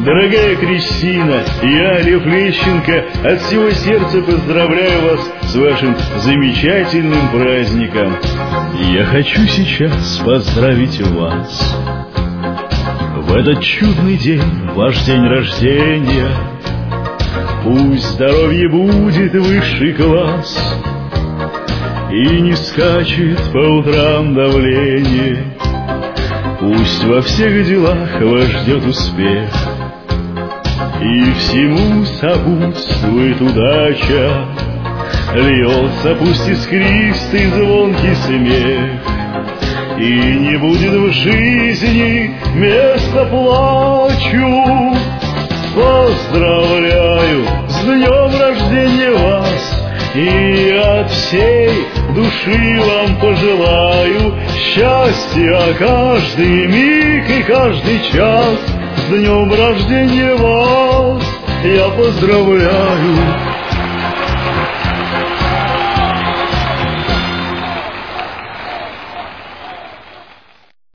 Дорогая Кристина, я, Лев Лещенко, от всего сердца поздравляю вас с вашим замечательным праздником. Я хочу сейчас поздравить вас в этот чудный день, ваш день рождения. Пусть здоровье будет высший класс, и не скачет по утрам давление. Пусть во всех делах вас ждет успех, и всему сопутствует удача. Льется пусть искристый звонкий смех, и не будет в жизни места плачу. Поздравляю с днем рождения вас, и от всей души вам пожелаю счастья каждый миг и каждый час. С днем рождения вас я поздравляю.